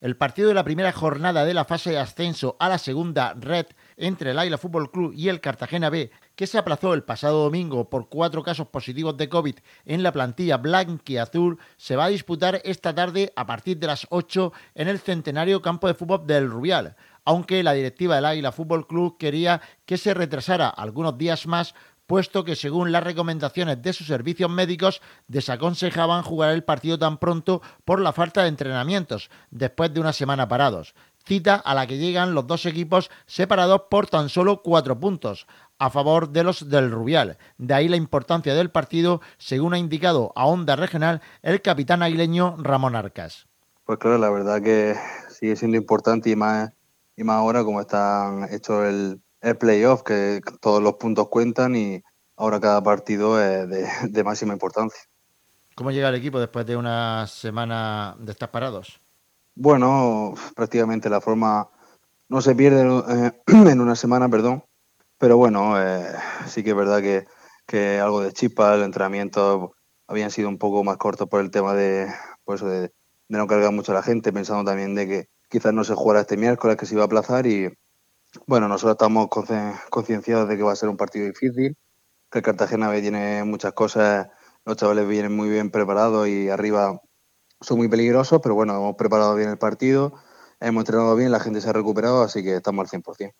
El partido de la primera jornada de la fase de ascenso a la segunda red entre el Águila Fútbol Club y el Cartagena B, que se aplazó el pasado domingo por 4 casos positivos de COVID en la plantilla blanquiazul, se va a disputar esta tarde a partir de las 8 en el centenario campo de fútbol del Rubial, aunque la directiva del Águila Fútbol Club quería que se retrasara algunos días más, puesto que según las recomendaciones de sus servicios médicos desaconsejaban jugar el partido tan pronto por la falta de entrenamientos, después de una semana parados. Cita a la que llegan los dos equipos separados por tan solo 4 puntos, a favor de los del Rubial. De ahí la importancia del partido, según ha indicado a Onda Regional el capitán aguileño Ramón Arcas. Pues claro, la verdad que sigue siendo importante y más ahora como están hechos el playoff, que todos los puntos cuentan y ahora cada partido es de máxima importancia. ¿Cómo llega el equipo después de una semana de estar parados? Bueno, prácticamente la forma no se pierde en una semana, perdón, pero bueno, sí que es verdad que algo de chispa, el entrenamiento habían sido un poco más cortos por el tema pues, de no cargar mucho a la gente, pensando también de que quizás no se jugara este miércoles, que se iba a aplazar y bueno, nosotros estamos concienciados de que va a ser un partido difícil, que el Cartagena B tiene muchas cosas, los chavales vienen muy bien preparados y arriba son muy peligrosos, pero bueno, hemos preparado bien el partido, hemos entrenado bien, la gente se ha recuperado, así que estamos al 100%.